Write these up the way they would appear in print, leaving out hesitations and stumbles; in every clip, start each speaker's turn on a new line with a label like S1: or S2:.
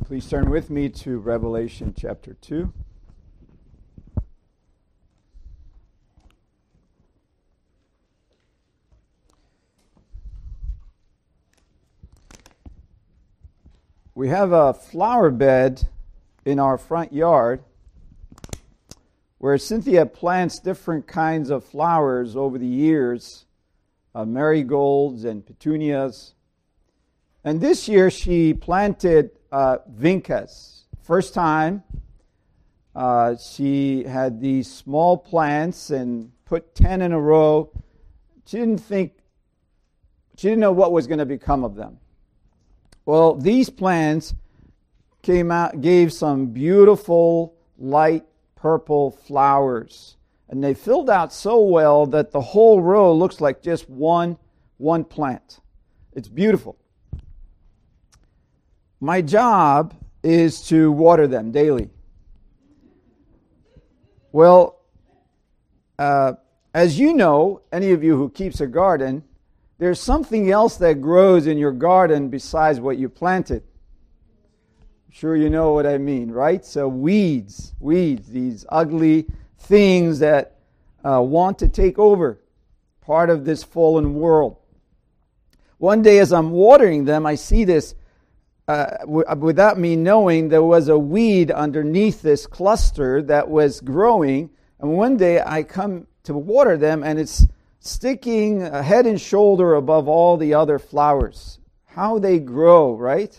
S1: Please turn with me to Revelation chapter 2. We have a flower bed in our front yard where Cynthia plants different kinds of flowers over the years, marigolds and petunias. And this year she planted vincas. First time she had these small plants and put 10 in a row. She didn't know what was going to become of them. Well, these plants came out, gave some beautiful light purple flowers. And they filled out so well that the whole row looks like just one plant. It's beautiful. My job is to water them daily. Well, as you know, any of you who keeps a garden, there's something else that grows in your garden besides what you planted. I'm sure you know what I mean, right? So weeds, these ugly things that want to take over, part of this fallen world. One day as I'm watering them, I see this, without me knowing, there was a weed underneath this cluster that was growing. And one day I come to water them and it's sticking head and shoulder above all the other flowers. How they grow, right?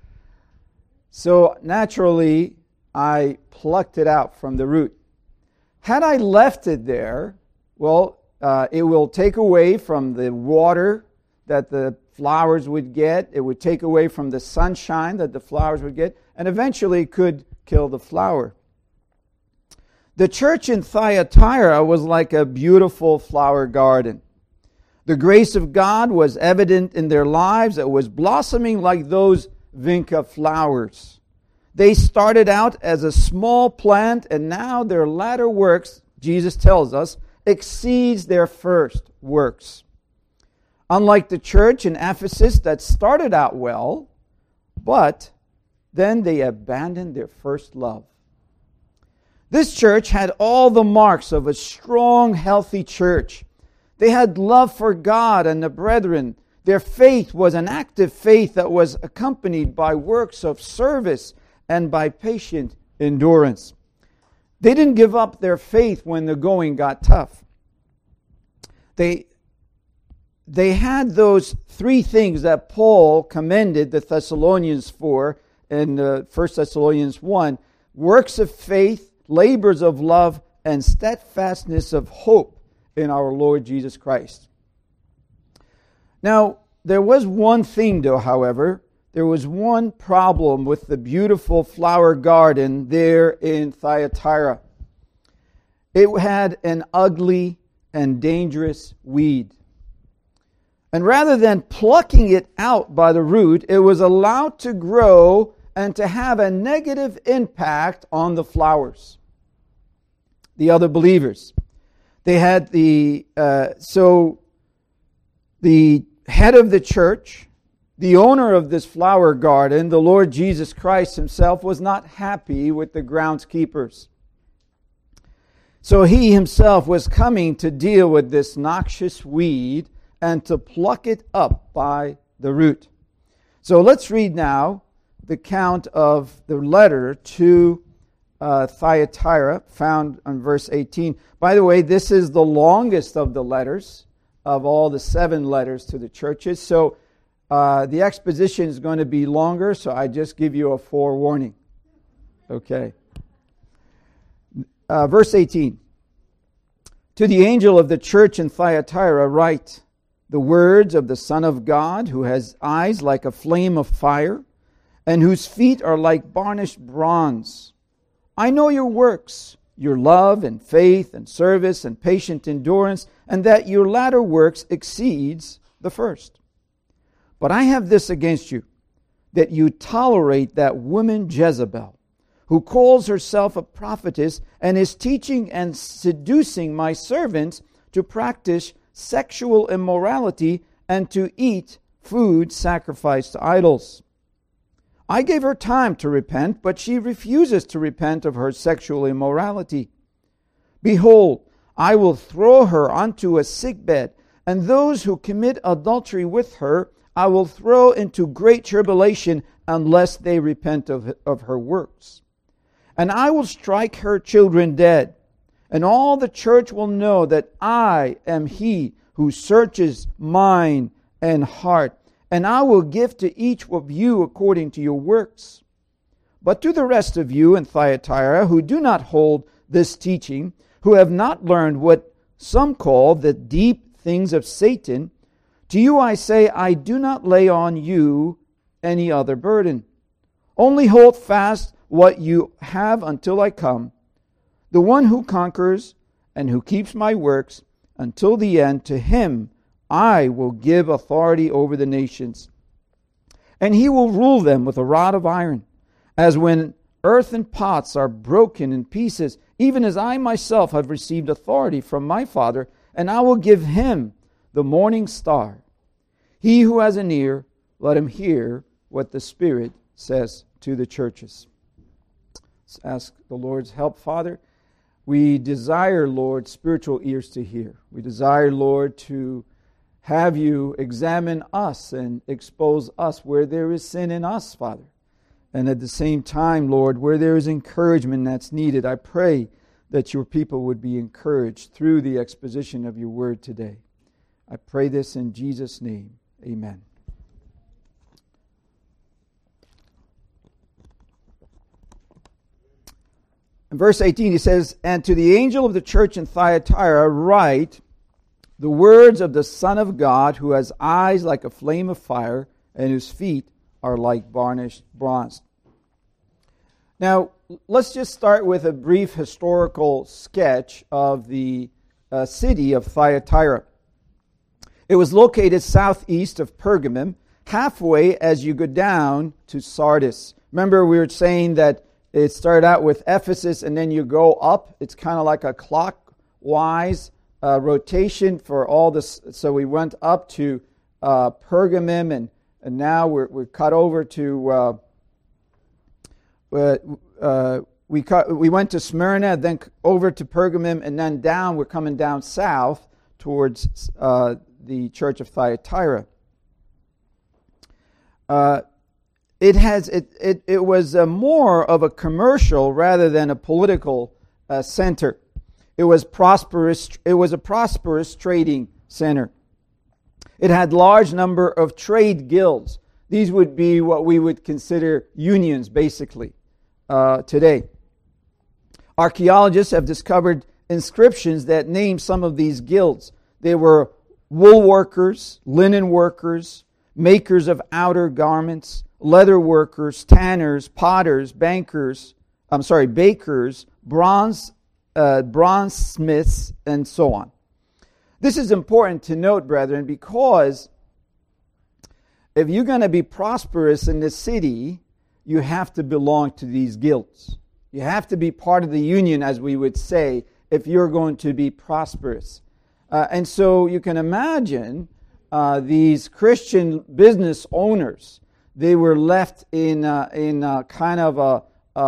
S1: So naturally, I plucked it out from the root. Had I left it there, well, it will take away from the water that the flowers would get. It would take away from the sunshine that the flowers would get, and eventually could kill the flower. The church in Thyatira was like a beautiful flower garden. The grace of God was evident in their lives. It was blossoming like those vinca flowers. They started out as a small plant, and now their latter works, Jesus tells us, exceeds their first works. Unlike the church in Ephesus that started out well, but then they abandoned their first love. This church had all the marks of a strong, healthy church. They had love for God and the brethren. Their faith was an active faith that was accompanied by works of service and by patient endurance. They didn't give up their faith when the going got tough. They had those three things that Paul commended the Thessalonians for in 1 Thessalonians 1. Works of faith, labors of love, and steadfastness of hope in our Lord Jesus Christ. Now, there was one thing though, however. There was one problem with the beautiful flower garden there in Thyatira. It had an ugly and dangerous weed. And rather than plucking it out by the root, it was allowed to grow and to have a negative impact on the flowers, the other believers. They had the head of the church, the owner of this flower garden, the Lord Jesus Christ himself, was not happy with the groundskeepers. So he himself was coming to deal with this noxious weed and to pluck it up by the root. So let's read now the count of the letter to Thyatira, found on verse 18. By the way, this is the longest of the letters of all the 7 letters to the churches. So the exposition is going to be longer, so I just give you a forewarning. Okay. Verse 18. To the angel of the church in Thyatira write the words of the Son of God, who has eyes like a flame of fire, and whose feet are like burnished bronze. I know your works, your love and faith and service and patient endurance, and that your latter works exceeds the first. But I have this against you, that you tolerate that woman Jezebel, who calls herself a prophetess and is teaching and seducing my servants to practice sexual immorality and to eat food sacrificed to idols. I gave her time to repent, but she refuses to repent of her sexual immorality. Behold, I will throw her onto a sickbed, and those who commit adultery with her I will throw into great tribulation unless they repent of her works. And I will strike her children dead, and all the church will know that I am he who searches mind and heart, and I will give to each of you according to your works. But to the rest of you in Thyatira who do not hold this teaching, who have not learned what some call the deep things of Satan, to you I say, I do not lay on you any other burden. Only hold fast what you have until I come. The one who conquers and who keeps my works until the end, to him I will give authority over the nations. And he will rule them with a rod of iron, as when earthen pots are broken in pieces, even as I myself have received authority from my Father, and I will give him the morning star. He who has an ear, let him hear what the Spirit says to the churches. Let's ask the Lord's help, Father. We desire, Lord, spiritual ears to hear. We desire, Lord, to have you examine us and expose us where there is sin in us, Father. And at the same time, Lord, where there is encouragement that's needed, I pray that your people would be encouraged through the exposition of your word today. I pray this in Jesus' name. Amen. In verse 18 he says, And to the angel of the church in Thyatira write the words of the Son of God, who has eyes like a flame of fire, and whose feet are like varnished bronze. Now, let's just start with a brief historical sketch of the city of Thyatira. It was located southeast of Pergamum, halfway as you go down to Sardis. Remember, we were saying that it started out with Ephesus and then you go up. It's kind of like a clockwise rotation for all this. So we went up to Pergamum, and now we're cut over to we went to Smyrna, then over to Pergamum, and then down. We're coming down south towards the church of Thyatira. It was more of a commercial rather than a political center. It was prosperous. It was a prosperous trading center. It had large number of trade guilds. These would be what we would consider unions, basically, today. Archaeologists have discovered inscriptions that name some of these guilds. They were wool workers, linen workers, makers of outer garments, leather workers, tanners, potters, bakers, bronze smiths, and so on. This is important to note, brethren, because if you're going to be prosperous in this city, you have to belong to these guilds. You have to be part of the union, as we would say, if you're going to be prosperous. And so you can imagine these Christian business owners. They were left in kind of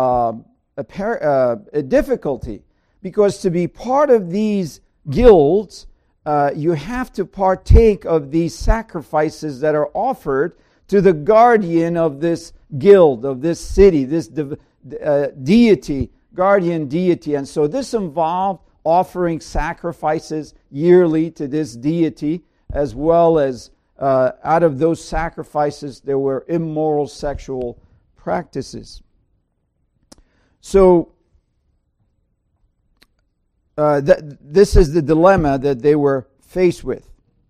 S1: a difficulty, because to be part of these guilds, you have to partake of these sacrifices that are offered to the guardian of this guild, of this city, this deity, guardian deity. And so this involved offering sacrifices yearly to this deity, as well as out of those sacrifices there were immoral sexual practices. So this is the dilemma that they were faced with.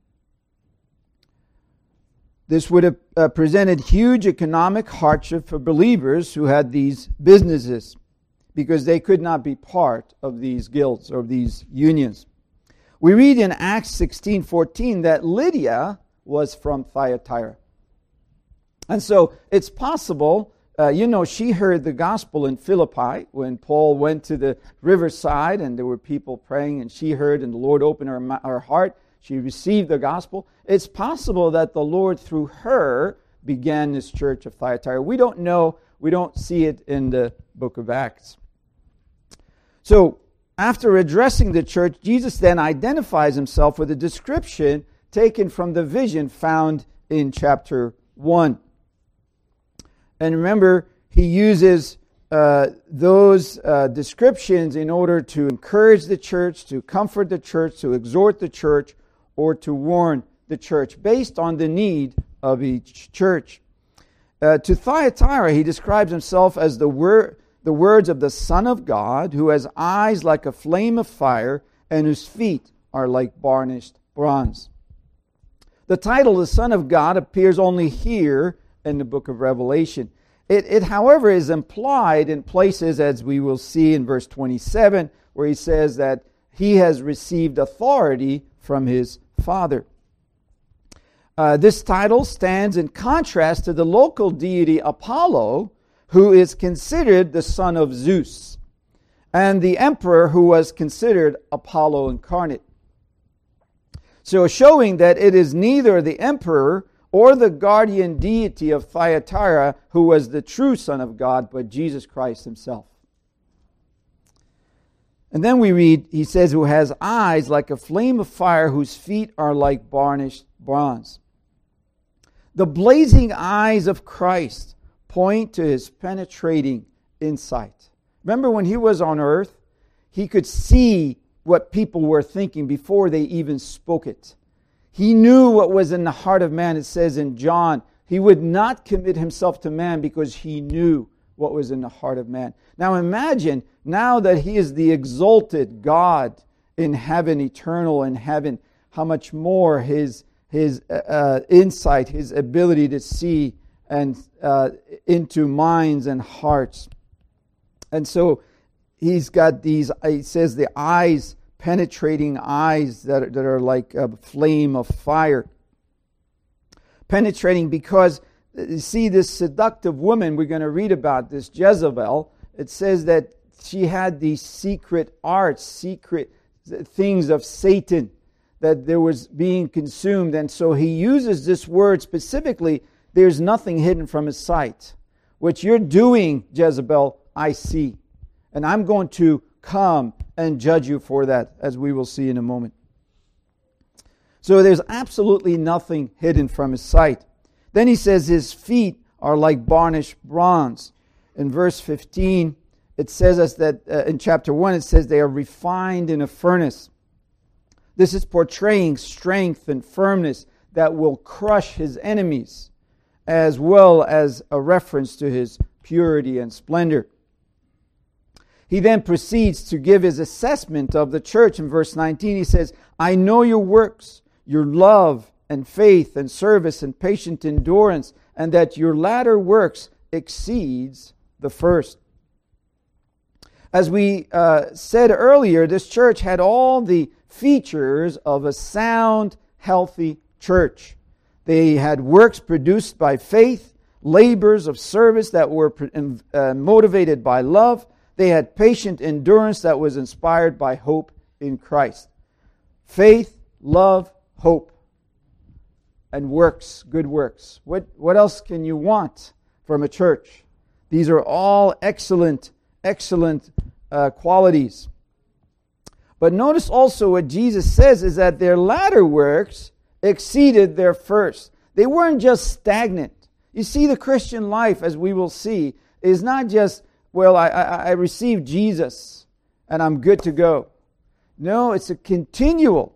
S1: This would have presented huge economic hardship for believers who had these businesses, because they could not be part of these guilds or these unions. We read in Acts 16:14 that Lydia was from Thyatira. And so it's possible, she heard the gospel in Philippi when Paul went to the riverside and there were people praying, and she heard, and the Lord opened her heart. She received the gospel. It's possible that the Lord, through her, began this church of Thyatira? We don't know. We don't see it in the book of Acts. So, after addressing the church, Jesus then identifies himself with a description taken from the vision found in chapter 1. And remember, he uses those descriptions in order to encourage the church, to comfort the church, to exhort the church, or to warn the church based on the need of each church. To Thyatira, he describes himself as the words of the Son of God, who has eyes like a flame of fire and whose feet are like burnished bronze. The title, the Son of God, appears only here in the book of Revelation. It, however, is implied in places, as we will see in verse 27, where he says that he has received authority from his Father. This title stands in contrast to the local deity Apollo, who is considered the son of Zeus, and the emperor who was considered Apollo incarnate. So showing that it is neither the emperor or the guardian deity of Thyatira who was the true Son of God, but Jesus Christ himself. And then we read, he says, who has eyes like a flame of fire, whose feet are like burnished bronze. The blazing eyes of Christ point to his penetrating insight. Remember when he was on earth, he could see what people were thinking before they even spoke it. He knew what was in the heart of man. It says in John, he would not commit himself to man because he knew what was in the heart of man. Now imagine, now that he is the exalted God in heaven, eternal in heaven, how much more his insight, his ability to see and into minds and hearts. And so he's got these, he says, the eyes, penetrating eyes that are like a flame of fire. Penetrating because, you see, this seductive woman, we're going to read about this, Jezebel, it says that she had these secret arts, secret things of Satan that there was being consumed. And so he uses this word specifically, there's nothing hidden from his sight. What you're doing, Jezebel, I see. And I'm going to come and judge you for that, as we will see in a moment. So there's absolutely nothing hidden from his sight. Then he says his feet are like burnished bronze. In verse 15, it says us that in chapter 1, it says they are refined in a furnace. This is portraying strength and firmness that will crush his enemies, as well as a reference to his purity and splendor. He then proceeds to give his assessment of the church. In verse 19, he says, I know your works, your love and faith and service and patient endurance, and that your latter works exceeds the first. As we said earlier, this church had all the features of a sound, healthy church. They had works produced by faith, labors of service that were motivated by love. They had patient endurance that was inspired by hope in Christ. Faith, love, hope, and works, good works. What else can you want from a church? These are all excellent qualities. But notice also what Jesus says is that their latter works exceeded their first. They weren't just stagnant. You see, the Christian life, as we will see, is not just, well, I received Jesus and I'm good to go. No, it's a continual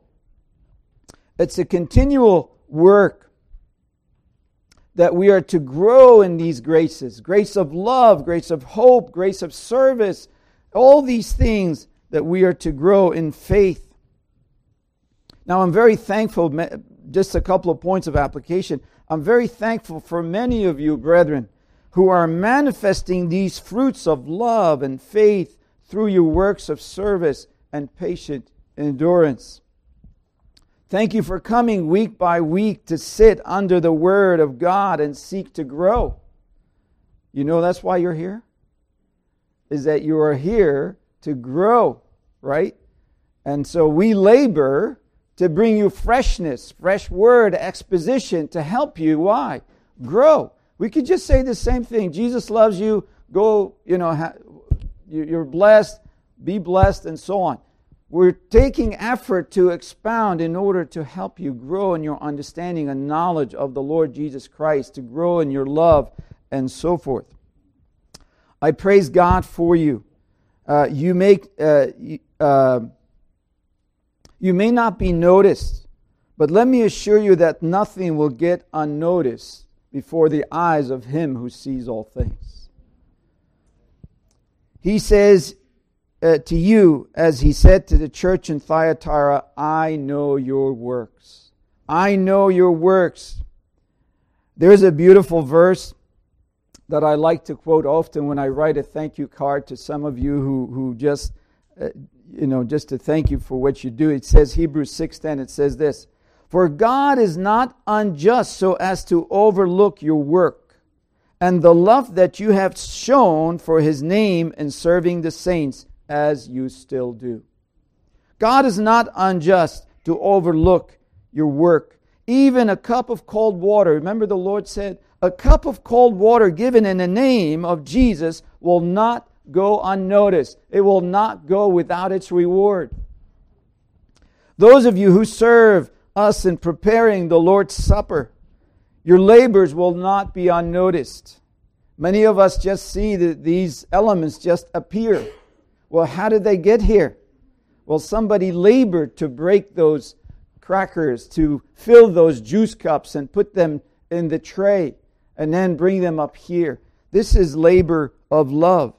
S1: work that we are to grow in these graces. Grace of love, grace of hope, grace of service. All these things that we are to grow in faith. Now, I'm very thankful, just a couple of points of application. I'm very thankful for many of you, brethren, who are manifesting these fruits of love and faith through your works of service and patient endurance. Thank you for coming week by week to sit under the Word of God and seek to grow. You know that's why you're here? Is that you are here to grow, right? And so we labor to bring you freshness, fresh word, exposition to help you. Why? Grow. We could just say the same thing. Jesus loves you. Go, you're blessed. Be blessed, and so on. We're taking effort to expound in order to help you grow in your understanding and knowledge of the Lord Jesus Christ, to grow in your love, and so forth. I praise God for you. You may not be noticed, but let me assure you that nothing will get unnoticed before the eyes of Him who sees all things. He says to you, as He said to the church in Thyatira, I know your works. I know your works. There's a beautiful verse that I like to quote often when I write a thank you card to some of you who just, just to thank you for what you do. It says, Hebrews 6:10, it says this, for God is not unjust so as to overlook your work and the love that you have shown for His name in serving the saints, as you still do. God is not unjust to overlook your work. Even a cup of cold water, remember the Lord said, a cup of cold water given in the name of Jesus will not go unnoticed. It will not go without its reward. Those of you who serve us in preparing the Lord's Supper, your labors will not be unnoticed. Many of us just see that these elements just appear. Well, how did they get here? Well, somebody labored to break those crackers, to fill those juice cups and put them in the tray and then bring them up here. This is labor of love.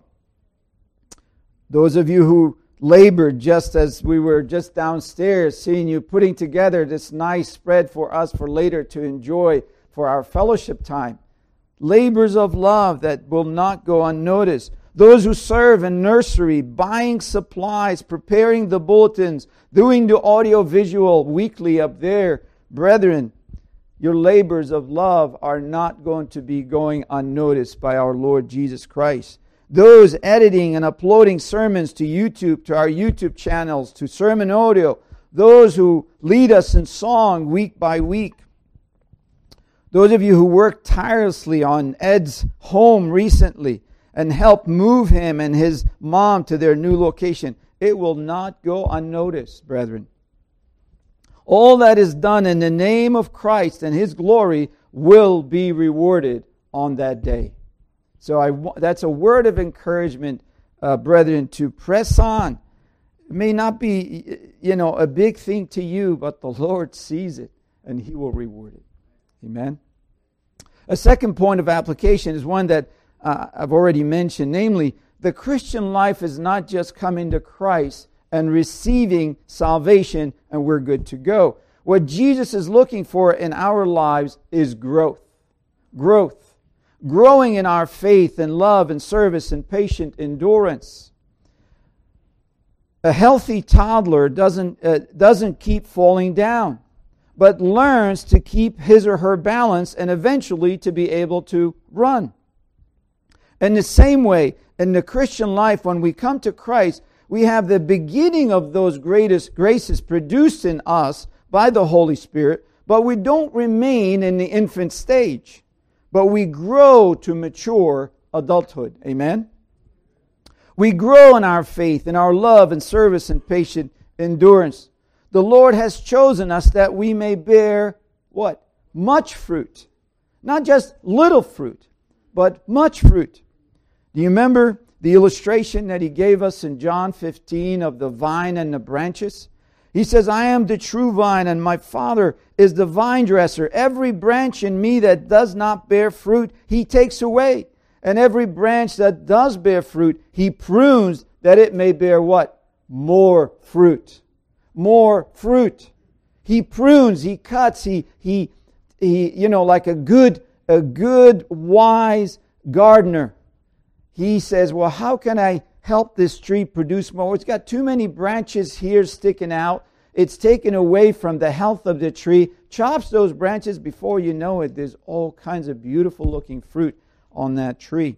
S1: Those of you who labored just as we were just downstairs seeing you putting together this nice spread for us for later to enjoy for our fellowship time. Labors of love that will not go unnoticed. Those who serve in nursery, buying supplies, preparing the bulletins, doing the audio-visual weekly up there. Brethren, your labors of love are not going to be going unnoticed by our Lord Jesus Christ. Those editing and uploading sermons to YouTube, to our YouTube channels, to Sermon Audio. Those who lead us in song week by week. Those of you who worked tirelessly on Ed's home recently and help move him and his mom to their new location. It will not go unnoticed, brethren. All that is done in the name of Christ and His glory will be rewarded on that day. So that's a word of encouragement, brethren, to press on. It may not be, a big thing to you, but the Lord sees it and He will reward it. Amen. A second point of application is one that I've already mentioned, namely, the Christian life is not just coming to Christ and receiving salvation and we're good to go. What Jesus is looking for in our lives is growth. Growth. Growing in our faith and love and service and patient endurance. A healthy toddler doesn't keep falling down, but learns to keep his or her balance and eventually to be able to run. In the same way, in the Christian life, when we come to Christ, we have the beginning of those greatest graces produced in us by the Holy Spirit, but we don't remain in the infant stage, but we grow to mature adulthood. Amen? We grow in our faith, in our love and service and patient endurance. The Lord has chosen us that we may bear what? Much fruit. Not just little fruit, but much fruit. Do you remember the illustration that He gave us in John 15 of the vine and the branches? He says, I am the true vine and my Father is the vine dresser. Every branch in me that does not bear fruit, He takes away. And every branch that does bear fruit, He prunes that it may bear what? More fruit. More fruit. He prunes, He cuts, He like a good wise gardener. He says, well, how can I help this tree produce more? It's got too many branches here sticking out. It's taken away from the health of the tree. Chops those branches, before you know it, there's all kinds of beautiful looking fruit on that tree.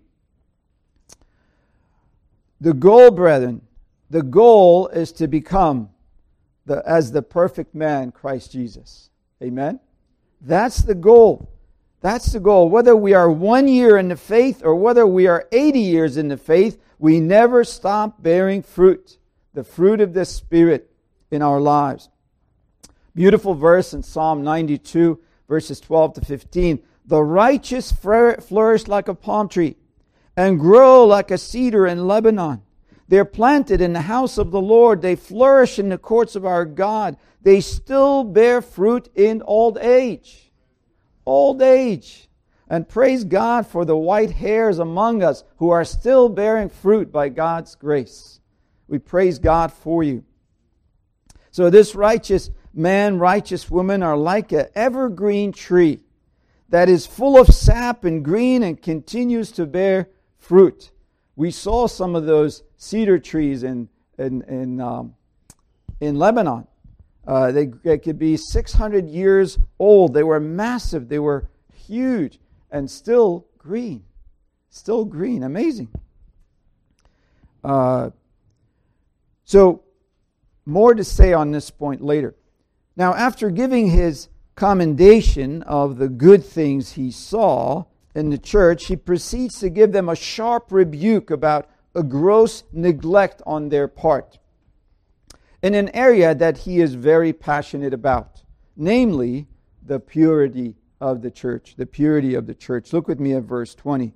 S1: The goal, brethren, the goal is to become as the perfect man, Christ Jesus. Amen? That's the goal. That's the goal. Whether we are 1 year in the faith or whether we are 80 years in the faith, we never stop bearing fruit, the fruit of the Spirit in our lives. Beautiful verse in Psalm 92, verses 12 to 15. The righteous flourish like a palm tree and grow like a cedar in Lebanon. They're planted in the house of the Lord. They flourish in the courts of our God. They still bear fruit in old age. Old age. And praise God for the white hairs among us who are still bearing fruit by God's grace. We praise God for you. So this righteous man, righteous woman are like an evergreen tree that is full of sap and green and continues to bear fruit. We saw some of those cedar trees in Lebanon. They could be 600 years old. They were massive. They were huge and still green. Still green. Amazing. So, more to say on this point later. Now, after giving his commendation of the good things he saw in the church, he proceeds to give them a sharp rebuke about a gross neglect on their part in an area that he is very passionate about, namely the purity of the church. The purity of the church. Look with me at verse 20.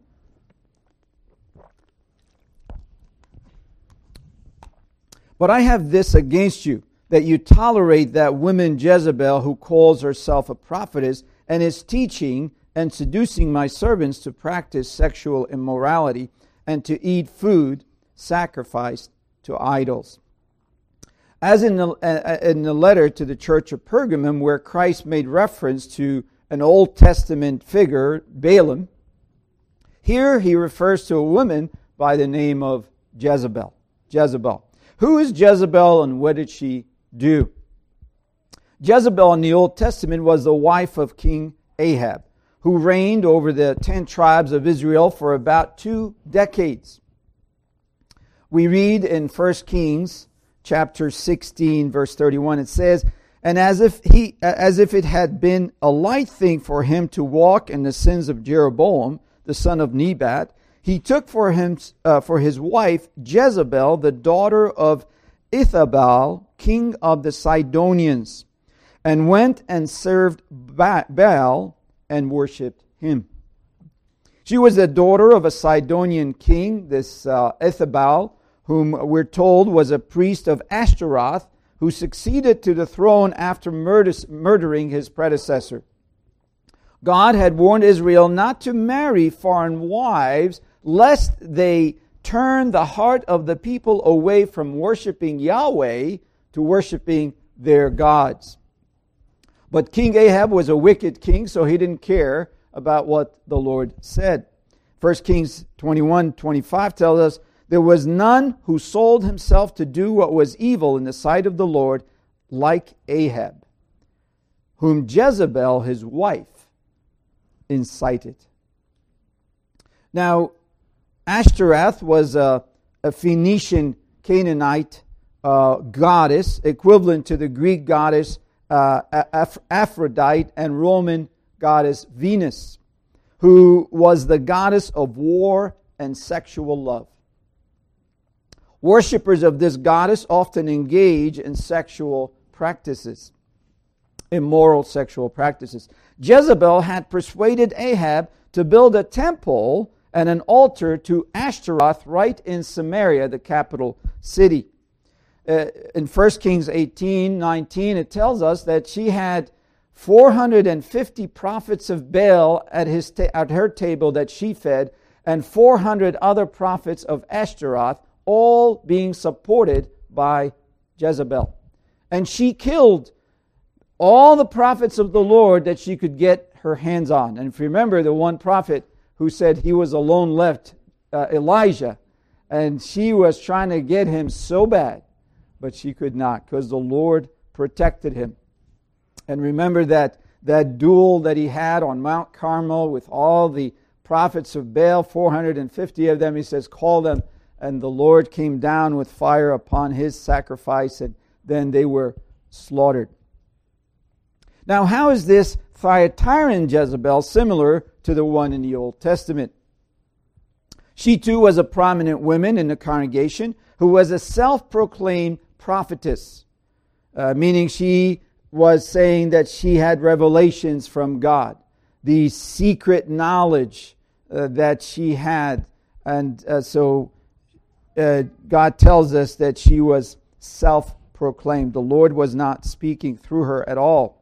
S1: But I have this against you, that you tolerate that woman Jezebel, who calls herself a prophetess and is teaching and seducing my servants to practice sexual immorality and to eat food sacrificed to idols. As in the letter to the church of Pergamum, where Christ made reference to an Old Testament figure, Balaam, here he refers to a woman by the name of Jezebel. Jezebel. Who is Jezebel and what did she do? Jezebel in the Old Testament was the wife of King Ahab, who reigned over the 10 tribes of Israel for about 2 decades. We read in 1 Kings chapter 16, verse 31, it says, and as if it had been a light thing for him to walk in the sins of Jeroboam, the son of Nebat, he took for his wife Jezebel, the daughter of Ethabal, king of the Sidonians, and went and served Baal and worshipped him. She was the daughter of a Sidonian king, this Ethabal, whom we're told was a priest of Ashtaroth, who succeeded to the throne after murdering his predecessor. God had warned Israel not to marry foreign wives, lest they turn the heart of the people away from worshiping Yahweh to worshiping their gods. But King Ahab was a wicked king, so he didn't care about what the Lord said. 1 Kings 21:25 tells us, there was none who sold himself to do what was evil in the sight of the Lord like Ahab, whom Jezebel, his wife, incited. Now, Ashtaroth was a Phoenician Canaanite goddess, equivalent to the Greek goddess Aphrodite and Roman goddess Venus, who was the goddess of war and sexual love. Worshippers of this goddess often engage in sexual practices, immoral sexual practices. Jezebel had persuaded Ahab to build a temple and an altar to Ashtaroth right in Samaria, the capital city. In 1 Kings 18:19, it tells us that she had 450 prophets of Baal at her table that she fed, and 400 other prophets of Ashtaroth, all being supported by Jezebel. And she killed all the prophets of the Lord that she could get her hands on. And if you remember the one prophet who said he was alone left, Elijah, and she was trying to get him so bad, but she could not because the Lord protected him. And remember that duel that he had on Mount Carmel with all the prophets of Baal, 450 of them. He says, call them. And the Lord came down with fire upon his sacrifice, and then they were slaughtered. Now, how is this Thyatiran Jezebel, similar to the one in the Old Testament. She too was a prominent woman in the congregation who was a self-proclaimed prophetess, meaning she was saying that she had revelations from God, the secret knowledge that she had. And so God tells us that she was self-proclaimed. The Lord was not speaking through her at all.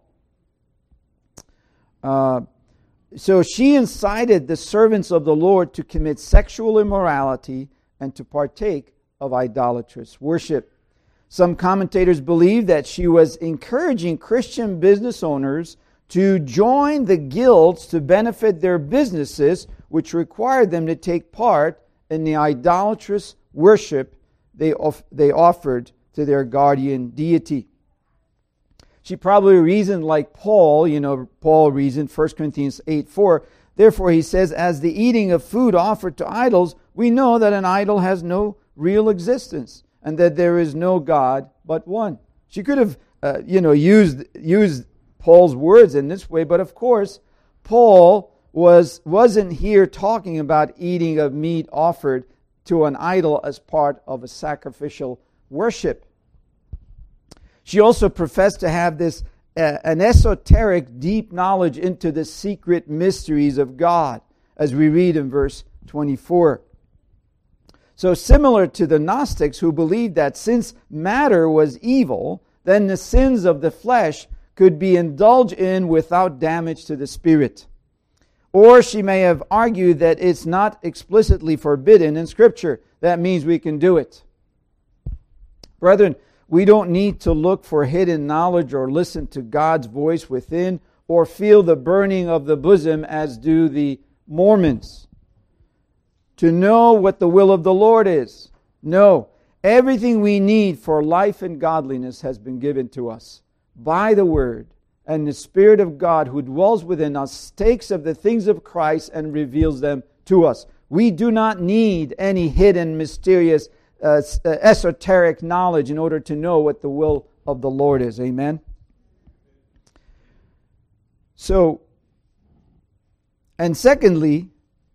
S1: So she incited the servants of the Lord to commit sexual immorality and to partake of idolatrous worship. Some commentators believe that she was encouraging Christian business owners to join the guilds to benefit their businesses, which required them to take part in the idolatrous worship they offered to their guardian deity. She probably reasoned like Paul. Paul reasoned 1 Corinthians 8:4. Therefore, he says, as the eating of food offered to idols, we know that an idol has no real existence and that there is no God but one. She could have, used Paul's words in this way, but of course, Paul wasn't here talking about eating of meat offered to an idol as part of a sacrificial worship. She also professed to have an esoteric, deep knowledge into the secret mysteries of God, as we read in verse 24. So similar to the Gnostics who believed that since matter was evil, then the sins of the flesh could be indulged in without damage to the spirit. Or she may have argued that it's not explicitly forbidden in Scripture. That means we can do it. Brethren, we don't need to look for hidden knowledge or listen to God's voice within or feel the burning of the bosom as do the Mormons to know what the will of the Lord is. No, everything we need for life and godliness has been given to us by the Word, and the Spirit of God who dwells within us takes of the things of Christ and reveals them to us. We do not need any hidden, mysterious, esoteric knowledge in order to know what the will of the Lord is. Amen? So, and secondly,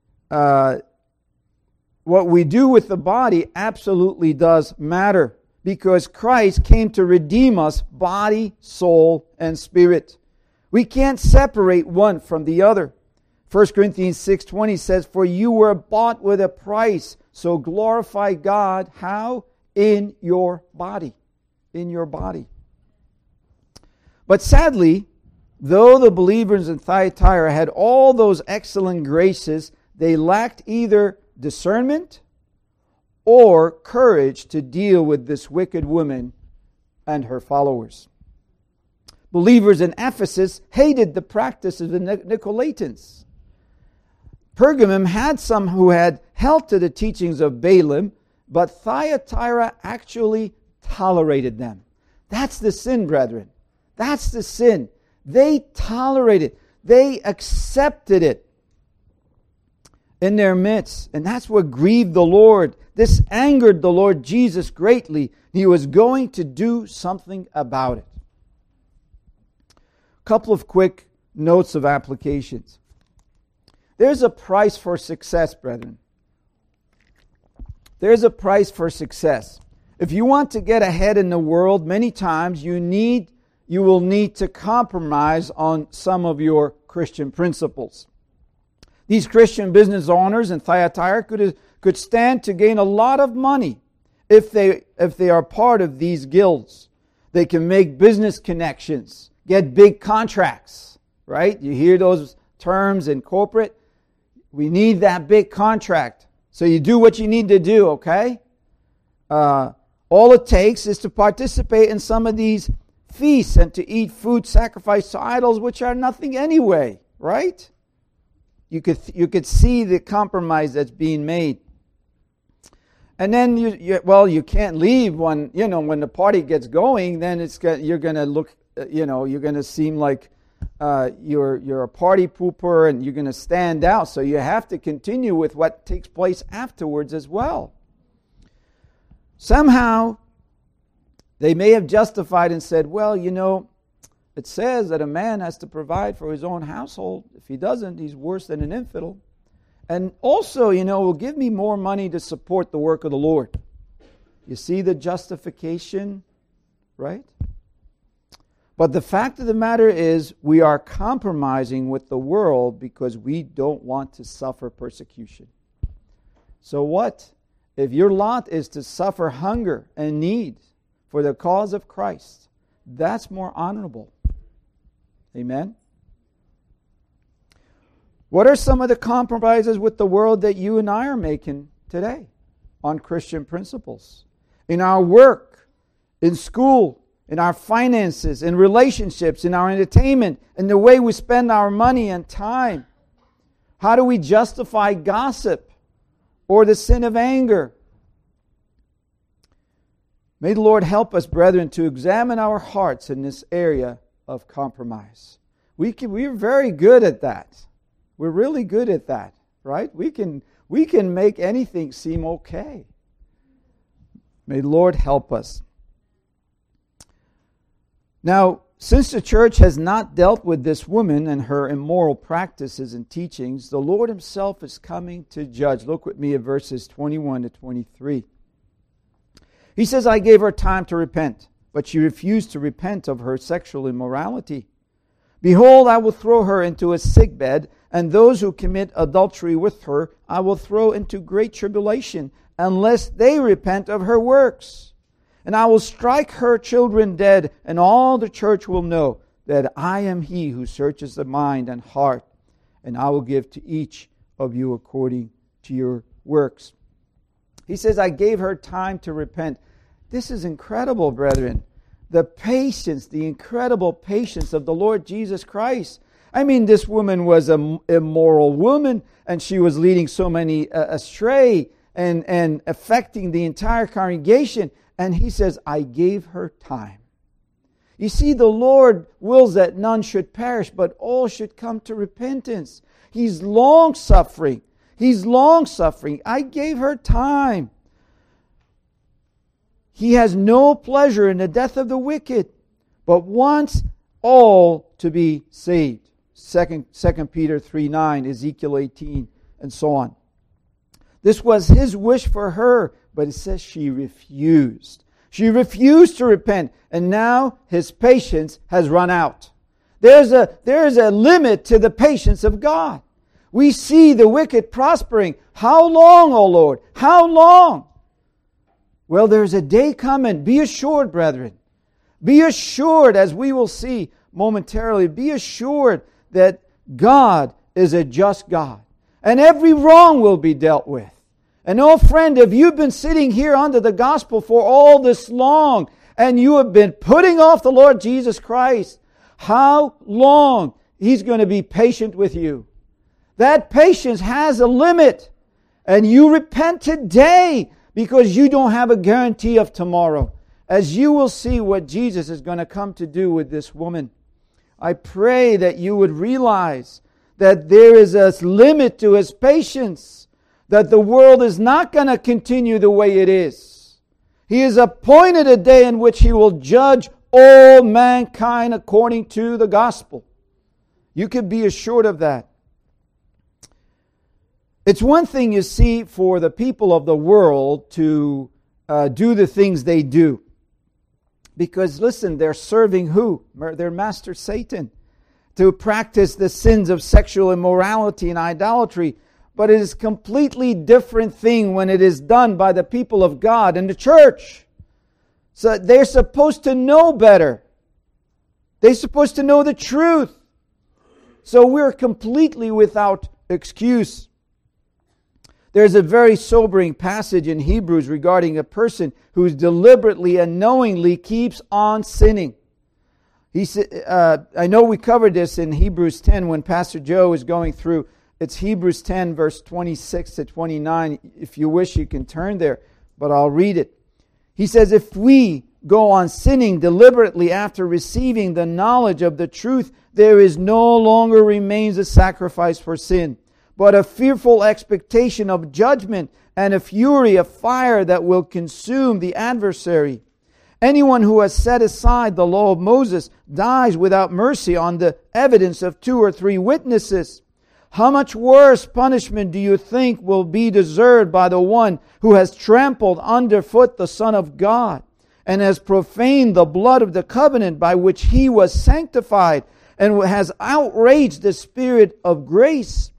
S1: what we do with the body absolutely does matter, because Christ came to redeem us body, soul, and spirit. We can't separate one from the other. 1 Corinthians 6:20 says, for you were bought with a price, so glorify God. How? In your body. In your body. But sadly, though the believers in Thyatira had all those excellent graces, they lacked either discernment or courage to deal with this wicked woman and her followers. Believers in Ephesus hated the practice of the Nicolaitans. Pergamum had some who had held to the teachings of Balaam, but Thyatira actually tolerated them. That's the sin, brethren. That's the sin. They tolerated, they accepted it in their midst. And that's what grieved the Lord. This angered the Lord Jesus greatly. He was going to do something about it. A couple of quick notes of applications. There's a price for success, brethren. There's a price for success. If you want to get ahead in the world, many times you will need to compromise on some of your Christian principles. These Christian business owners in Thyatira could stand to gain a lot of money if they are part of these guilds. They can make business connections, get big contracts, right? You hear those terms in corporate. We need that big contract. So you do what you need to do, okay? All it takes is to participate in some of these feasts and to eat food sacrificed to idols, which are nothing anyway, right? You could see the compromise that's being made. And then you can't leave when the party gets going. Then you're going to look, you're going to seem like you're a party pooper, and you're going to stand out. So you have to continue with what takes place afterwards as well. Somehow, they may have justified and said, well, It says that a man has to provide for his own household. If he doesn't, he's worse than an infidel. And also, will give me more money to support the work of the Lord. You see the justification, right? But the fact of the matter is, we are compromising with the world because we don't want to suffer persecution. So what? If your lot is to suffer hunger and need for the cause of Christ, that's more honorable. Amen? What are some of the compromises with the world that you and I are making today on Christian principles? In our work, in school, in our finances, in relationships, in our entertainment, in the way we spend our money and time. How do we justify gossip or the sin of anger? May the Lord help us, brethren, to examine our hearts in this area of compromise. We're very good at that. We're really good at that, right? We can make anything seem okay. May the Lord help us. Now, since the church has not dealt with this woman and her immoral practices and teachings, the Lord Himself is coming to judge. Look with me at verses 21 to 23. He says, I gave her time to repent, but she refused to repent of her sexual immorality. Behold, I will throw her into a sickbed, and those who commit adultery with her I will throw into great tribulation, unless they repent of her works. And I will strike her children dead, and all the church will know that I am He who searches the mind and heart, and I will give to each of you according to your works. He says, I gave her time to repent. This is incredible, brethren. The patience, the incredible patience of the Lord Jesus Christ. I mean, this woman was an immoral woman, and she was leading so many astray and affecting the entire congregation. And He says, I gave her time. You see, the Lord wills that none should perish, but all should come to repentance. He's long-suffering. He's long-suffering. I gave her time. He has no pleasure in the death of the wicked, but wants all to be saved. 2 Peter 3:9, Ezekiel 18, and so on. This was His wish for her, but it says she refused. She refused to repent, and now His patience has run out. There is a limit to the patience of God. We see the wicked prospering. How long, O Lord? How long? Well, there's a day coming. Be assured, brethren. Be assured, as we will see momentarily, be assured that God is a just God. And every wrong will be dealt with. And oh friend, if you've been sitting here under the gospel for all this long, and you have been putting off the Lord Jesus Christ, how long He's going to be patient with you? That patience has a limit. And you repent today, because you don't have a guarantee of tomorrow. As you will see what Jesus is going to come to do with this woman. I pray that you would realize that there is a limit to His patience. That the world is not going to continue the way it is. He has appointed a day in which He will judge all mankind according to the gospel. You can be assured of that. It's one thing, you see, for the people of the world to do the things they do. Because, listen, they're serving who? Their master Satan. To practice the sins of sexual immorality and idolatry. But it is a completely different thing when it is done by the people of God and the church. So they're supposed to know better. They're supposed to know the truth. So we're completely without excuse. There's a very sobering passage in Hebrews regarding a person who deliberately and knowingly keeps on sinning. He said, I know we covered this in Hebrews 10 when Pastor Joe is going through. It's Hebrews 10, verse 26 to 29. If you wish, you can turn there, but I'll read it. He says, if we go on sinning deliberately after receiving the knowledge of the truth, there is no longer remains a sacrifice for sin, but a fearful expectation of judgment and a fury of fire that will consume the adversary. Anyone who has set aside the law of Moses dies without mercy on the evidence of 2 or 3 witnesses. How much worse punishment do you think will be deserved by the one who has trampled underfoot the Son of God and has profaned the blood of the covenant by which He was sanctified and has outraged the Spirit of grace?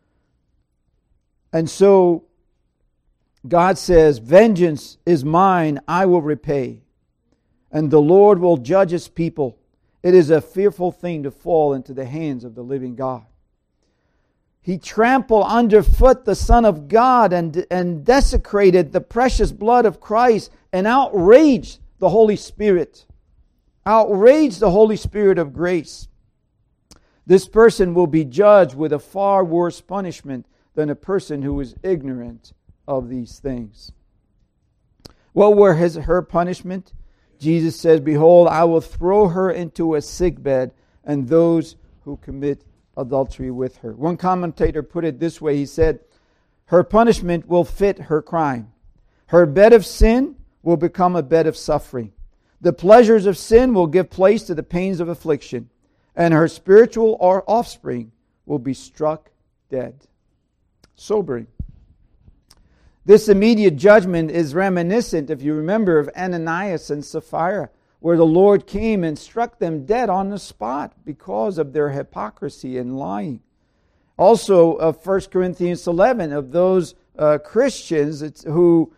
S1: And so God says, vengeance is mine, I will repay. And the Lord will judge His people. It is a fearful thing to fall into the hands of the living God. He trampled underfoot the Son of God and desecrated the precious blood of Christ and outraged the Holy Spirit. Outraged the Holy Spirit of grace. This person will be judged with a far worse punishment than a person who is ignorant of these things. What were her punishment? Jesus says, behold, I will throw her into a sickbed, and those who commit adultery with her. One commentator put it this way. He said, her punishment will fit her crime. Her bed of sin will become a bed of suffering. The pleasures of sin will give place to the pains of affliction, and her spiritual offspring will be struck dead. Sobering. This immediate judgment is reminiscent, if you remember, of Ananias and Sapphira, where the Lord came and struck them dead on the spot because of their hypocrisy and lying. Also of 1 Corinthians 11, of those Christians who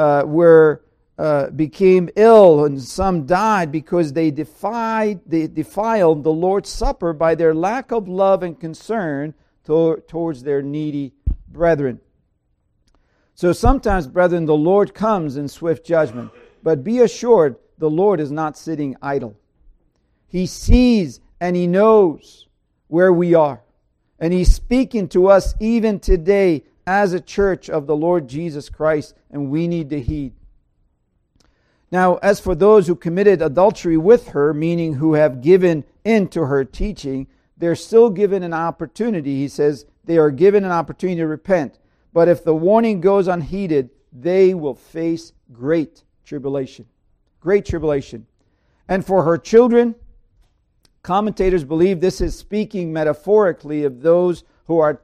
S1: became ill, and some died because they defiled the Lord's Supper by their lack of love and concern towards their needy brethren. So sometimes, brethren, the Lord comes in swift judgment. But be assured, the Lord is not sitting idle. He sees and He knows where we are. And He's speaking to us even today as a church of the Lord Jesus Christ, and we need to heed. Now, as for those who committed adultery with her, meaning who have given in to her teaching, they're still given an opportunity. He says they are given an opportunity to repent. But if the warning goes unheeded, they will face great tribulation. Great tribulation. And for her children, commentators believe this is speaking metaphorically of those who are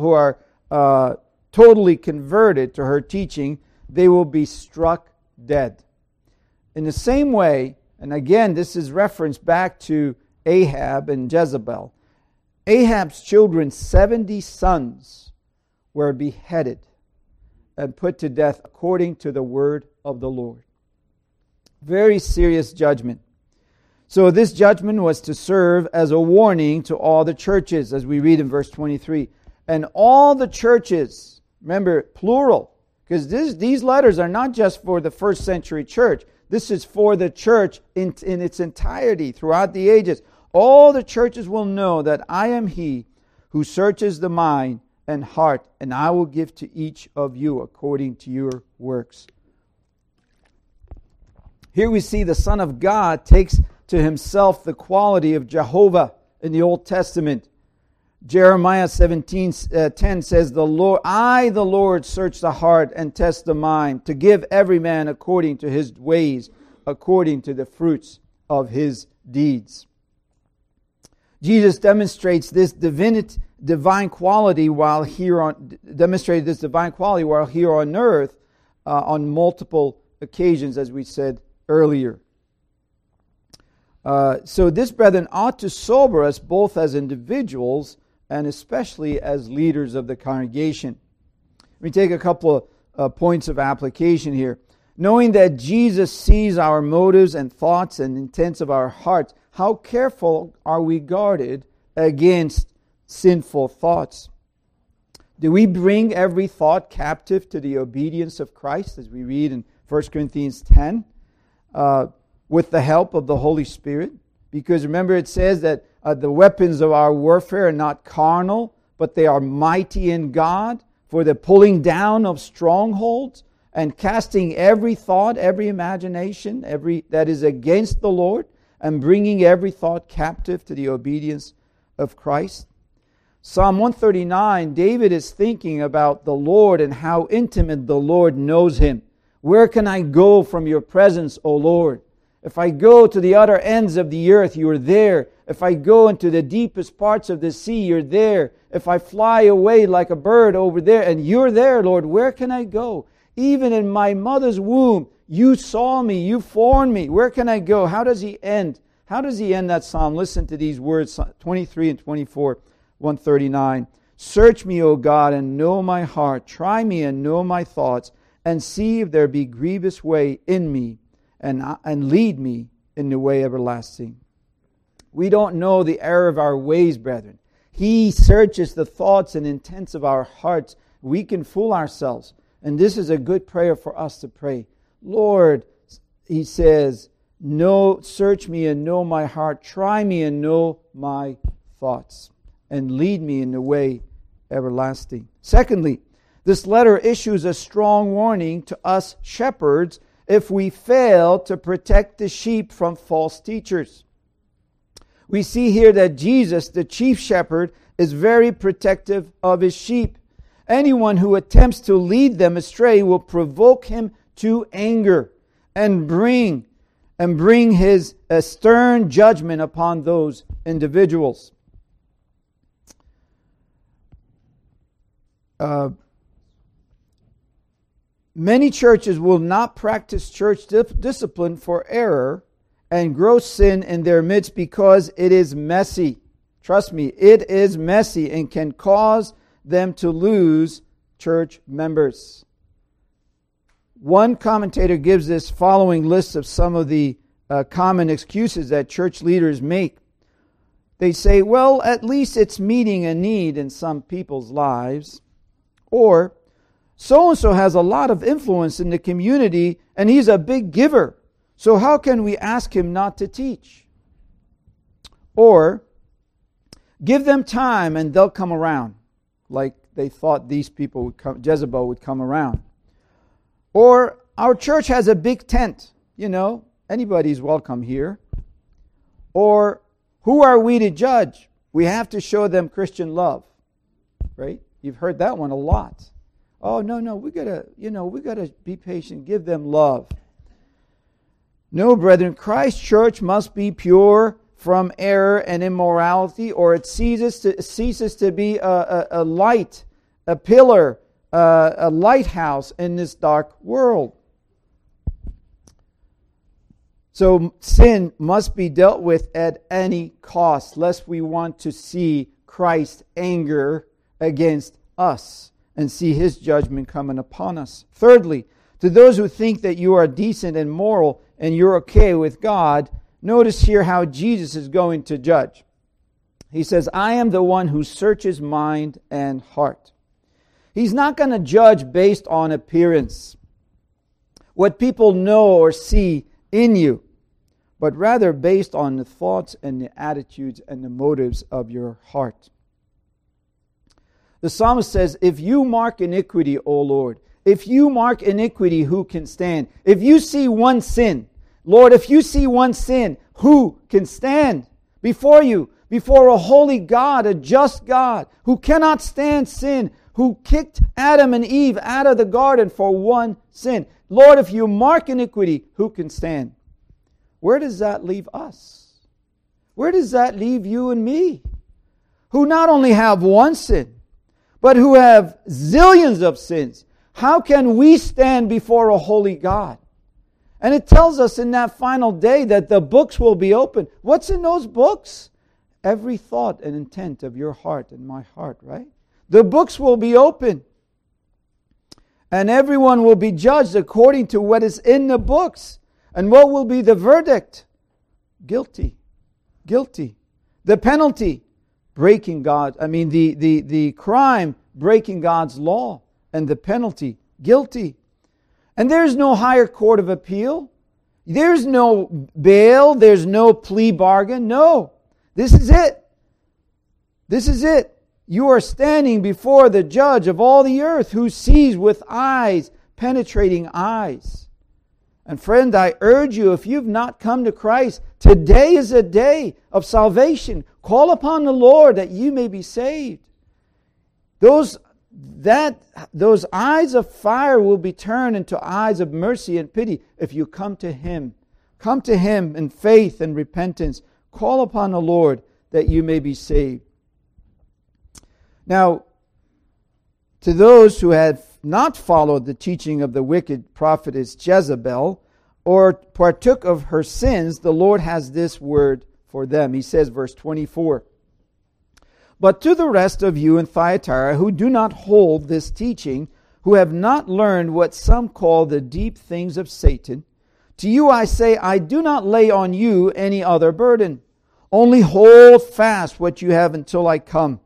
S1: totally converted to her teaching. They will be struck dead. In the same way, and again, this is reference back to Ahab and Jezebel. Ahab's children, 70 sons, were beheaded and put to death according to the word of the Lord. Very serious judgment. So this judgment was to serve as a warning to all the churches, as we read in verse 23. And all the churches, remember, plural, because these letters are not just for the first century church. This is for the church in its entirety throughout the ages. All the churches will know that I am He who searches the mind and heart, and I will give to each of you according to your works. Here we see the Son of God takes to Himself the quality of Jehovah in the Old Testament. Jeremiah 17:10 says, the Lord, search the heart and test the mind, to give every man according to his ways, according to the fruits of his deeds. Jesus demonstrates this divine quality while here on earth on multiple occasions, as we said earlier. So this, brethren, ought to sober us both as individuals and especially as leaders of the congregation. Let me take a couple of points of application here. Knowing that Jesus sees our motives and thoughts and intents of our hearts, how careful are we guarded against sinful thoughts? Do we bring every thought captive to the obedience of Christ, as we read in 1 Corinthians 10, with the help of the Holy Spirit? Because remember, it says that the weapons of our warfare are not carnal, but they are mighty in God for the pulling down of strongholds and casting every thought, every imagination, that is against the Lord, and bringing every thought captive to the obedience of Christ. Psalm 139, David is thinking about the Lord and how intimate the Lord knows him. Where can I go from your presence, O Lord? If I go to the utter ends of the earth, you are there. If I go into the deepest parts of the sea, you're there. If I fly away like a bird over there, and you're there, Lord, where can I go? Even in my mother's womb, you saw me, you formed me. Where can I go? How does he end? How does he end that psalm? Listen to these words, 23 and 24, 139. Search me, O God, and know my heart. Try me and know my thoughts, and see if there be grievous way in me, and lead me in the way everlasting. We don't know the error of our ways, brethren. He searches the thoughts and intents of our hearts. We can fool ourselves. And this is a good prayer for us to pray. Lord, he says, search me and know my heart. Try me and know my thoughts, and lead me in the way everlasting. Secondly, this letter issues a strong warning to us shepherds if we fail to protect the sheep from false teachers. We see here that Jesus, the chief shepherd, is very protective of his sheep. Anyone who attempts to lead them astray will provoke him to anger and bring his stern judgment upon those individuals. Many churches will not practice church discipline for error and gross sin in their midst because it is messy. Trust me, it is messy and can cause them to lose church members. One commentator gives this following list of some of the common excuses that church leaders make. They say, well, at least it's meeting a need in some people's lives. Or, so-and-so has a lot of influence in the community and he's a big giver. So how can we ask him not to teach? Or, give them time and they'll come around. Like they thought these people would come, Jezebel would come around. Or, our church has a big tent. Anybody's welcome here. Or, who are we to judge? We have to show them Christian love. Right? You've heard that one a lot. Oh, no, we gotta be patient, give them love. No, brethren, Christ's church must be pure from error and immorality, or it ceases to be a light, a pillar, a lighthouse in this dark world. So sin must be dealt with at any cost, lest we want to see Christ's anger against us and see his judgment coming upon us. Thirdly, to those who think that you are decent and moral and you're okay with God, notice here how Jesus is going to judge. He says, I am the one who searches mind and heart. He's not going to judge based on appearance, what people know or see in you, but rather based on the thoughts and the attitudes and the motives of your heart. The psalmist says, if you mark iniquity, O Lord, if you mark iniquity, who can stand? If you see one sin, Lord, if you see one sin, who can stand before you, before a holy God, a just God, who cannot stand sin, who kicked Adam and Eve out of the garden for one sin? Lord, if you mark iniquity, who can stand? Where does that leave us? Where does that leave you and me, who not only have one sin, but who have zillions of sins? How can we stand before a holy God? And it tells us in that final day that the books will be opened. What's in those books? Every thought and intent of your heart and my heart, right? The books will be open. And everyone will be judged according to what is in the books. And what will be the verdict? Guilty. Guilty. The penalty, the crime, breaking God's law. And the penalty, guilty. And there's no higher court of appeal. There's no bail. There's no plea bargain. No. This is it. This is it. You are standing before the judge of all the earth who sees with eyes, penetrating eyes. And friend, I urge you, if you've not come to Christ, today is a day of salvation. Call upon the Lord that you may be saved. Those eyes of fire will be turned into eyes of mercy and pity if you come to Him Come to Him in faith and repentance. Call upon the Lord that you may be saved. Now, to those who have not followed the teaching of the wicked prophetess Jezebel, or partook of her sins, the Lord has this word for them. He says, verse 24, But to the rest of you in Thyatira who do not hold this teaching, who have not learned what some call the deep things of Satan, to you I say, I do not lay on you any other burden. Only hold fast what you have until I come.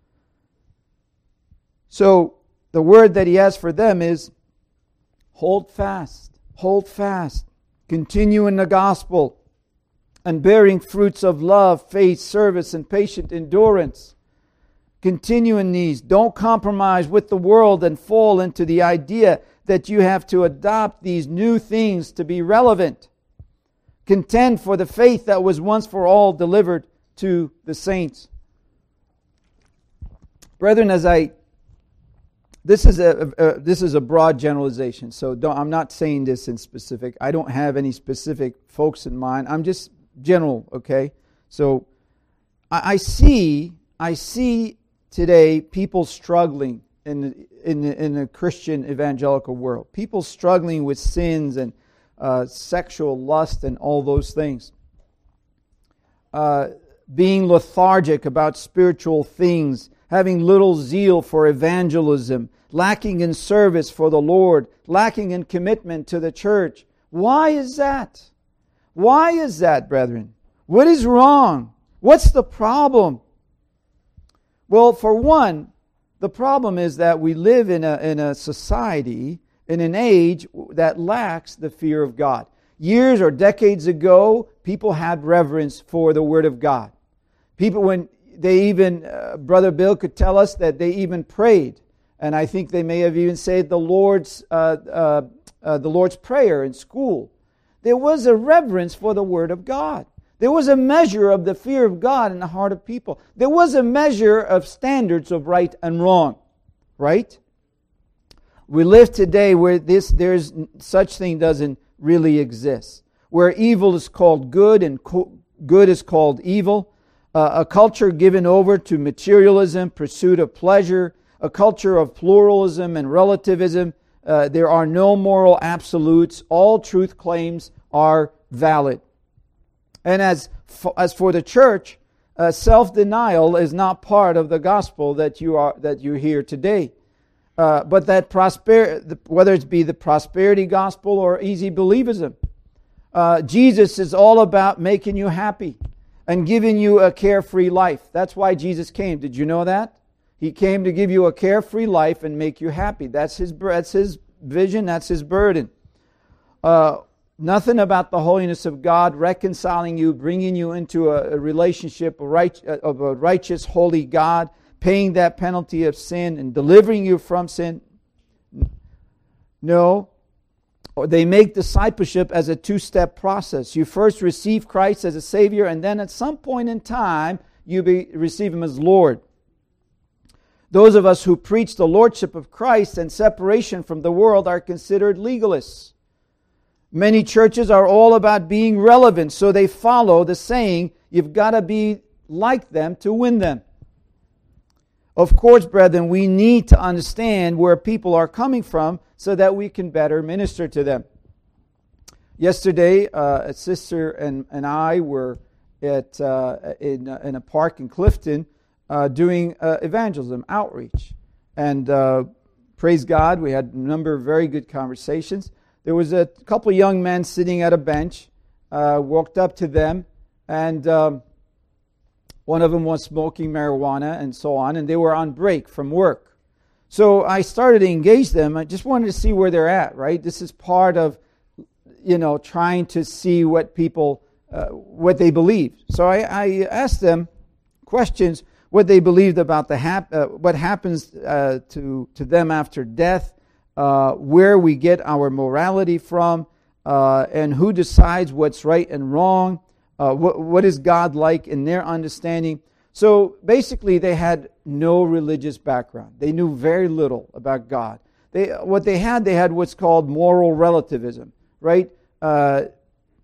S1: So the word that he has for them is, hold fast, hold fast. Continue in the gospel and bearing fruits of love, faith, service, and patient endurance. Continue in these. Don't compromise with the world and fall into the idea that you have to adopt these new things to be relevant. Contend for the faith that was once for all delivered to the saints. Brethren, this is a broad generalization, so I'm not saying this in specific. I don't have any specific folks in mind. I'm just general, okay? So I see today people struggling in the Christian evangelical world. People struggling with sins and sexual lust and all those things. Being lethargic about spiritual things, having little zeal for evangelism, lacking in service for the Lord, lacking in commitment to the church. Why is that? Why is that, brethren? What is wrong? What's the problem? Well, for one, the problem is that we live in a society, in an age that lacks the fear of God. Years or decades ago, people had reverence for the Word of God. People, when they even, Brother Bill could tell us that they even prayed. And I think they may have even said the Lord's Prayer in school. There was a reverence for the Word of God. There was a measure of the fear of God in the heart of people. There was a measure of standards of right and wrong. Right? We live today where there's such thing doesn't really exist. Where evil is called good and good is called evil. A culture given over to materialism, pursuit of pleasure, a culture of pluralism and relativism. There are no moral absolutes. All truth claims are valid. And as for the church, self-denial is not part of the gospel that you hear today. But that whether it be the prosperity gospel or easy believism, Jesus is all about making you happy and giving you a carefree life. That's why Jesus came. Did you know that? He came to give you a carefree life and make you happy. That's his vision. That's his burden. Nothing about the holiness of God reconciling you, bringing you into a relationship of a righteous, holy God, paying that penalty of sin and delivering you from sin. No. Or they make discipleship as a two-step process. You first receive Christ as a Savior, and then at some point in time, you receive Him as Lord. Those of us who preach the Lordship of Christ and separation from the world are considered legalists. Many churches are all about being relevant, so they follow the saying, you've got to be like them to win them. Of course, brethren, we need to understand where people are coming from so that we can better minister to them. Yesterday, a sister and I were in a park in Clifton doing evangelism, outreach. And praise God, we had a number of very good conversations. There was a couple of young men sitting at a bench, walked up to them, and one of them was smoking marijuana and so on, and they were on break from work. So I started to engage them. I just wanted to see where they're at, right? This is part of, trying to see what people, what they believe. So I asked them questions, what they believed about what happens to them after death, where we get our morality from, and who decides what's right and wrong. What is God like in their understanding? So basically they had no religious background. They knew very little about God. They had what's called moral relativism, right?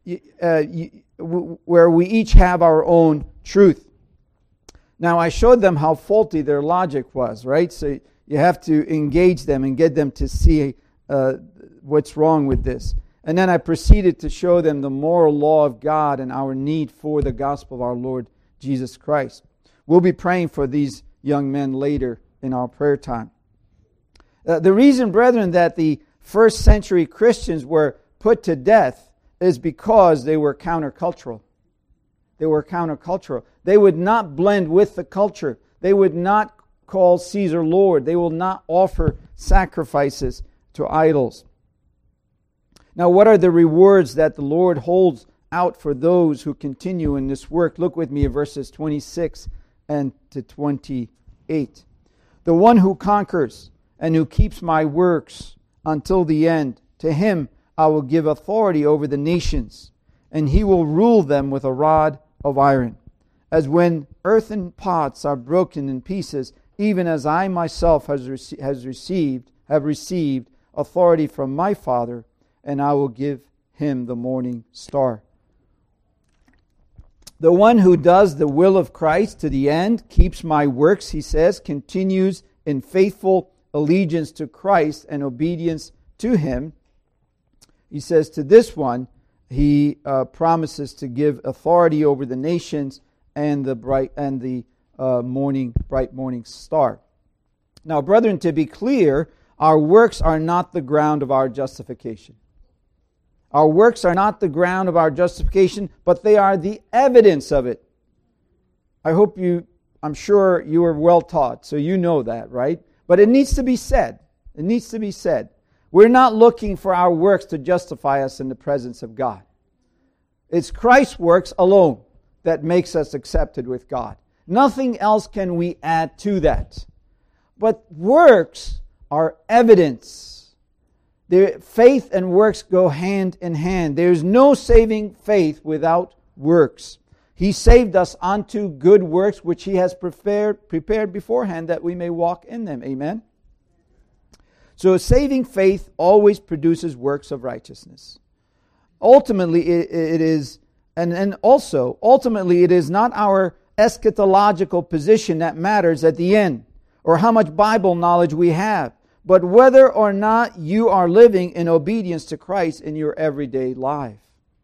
S1: where we each have our own truth. Now, I showed them how faulty their logic was, right? So you have to engage them and get them to see what's wrong with this. And then I proceeded to show them the moral law of God and our need for the gospel of our Lord Jesus Christ. We'll be praying for these young men later in our prayer time. The reason, brethren, that the first century Christians were put to death is because they were countercultural. They were countercultural. They would not blend with the culture. They would not call Caesar Lord. They will not offer sacrifices to idols. Now, what are the rewards that the Lord holds out for those who continue in this work? Look with me at verses 26 and to 28. The one who conquers and who keeps my works until the end, to him I will give authority over the nations, and he will rule them with a rod of iron. As when earthen pots are broken in pieces, even as I myself have received authority from my Father, and I will give him the morning star. The one who does the will of Christ to the end, keeps my works, he says, continues in faithful allegiance to Christ and obedience to him. He says to this one, he promises to give authority over the nations and the bright morning star. Now, brethren, to be clear, our works are not the ground of our justification. Our works are not the ground of our justification, but they are the evidence of it. I'm sure you are well taught, so you know that, right? But it needs to be said. It needs to be said. We're not looking for our works to justify us in the presence of God. It's Christ's works alone that makes us accepted with God. Nothing else can we add to that. But works are evidence. Faith and works go hand in hand. There's no saving faith without works. He saved us unto good works, which He has prepared beforehand that we may walk in them. Amen? So saving faith always produces works of righteousness. Ultimately, it is not our eschatological position that matters at the end, or how much Bible knowledge we have, but whether or not you are living in obedience to Christ in your everyday life.